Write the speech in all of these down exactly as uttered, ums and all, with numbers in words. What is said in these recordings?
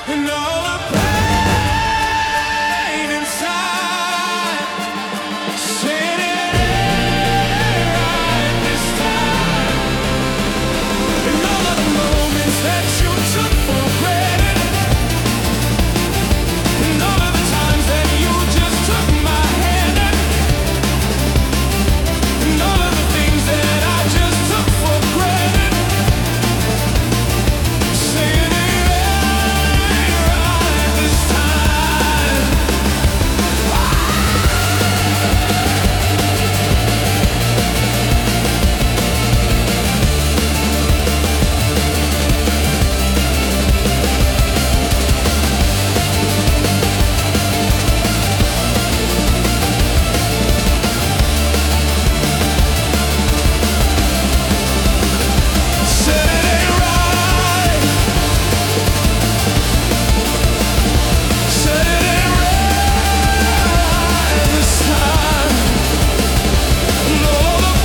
And all the pain inside, saying it ain't right this time. And all of the moments that you took for granted, and all of the times that you just took my hand, and all of the things that I just took for granted, saying it ain't right this time. Said it ain't right. Said it ain't right this time. And all the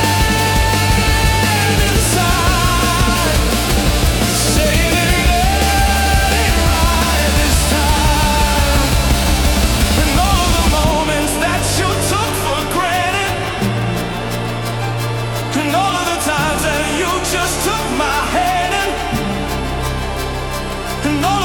pain inside, saying it ain't right this time. And all the moments that you took for granted, and all of the times that you just took my hand, and all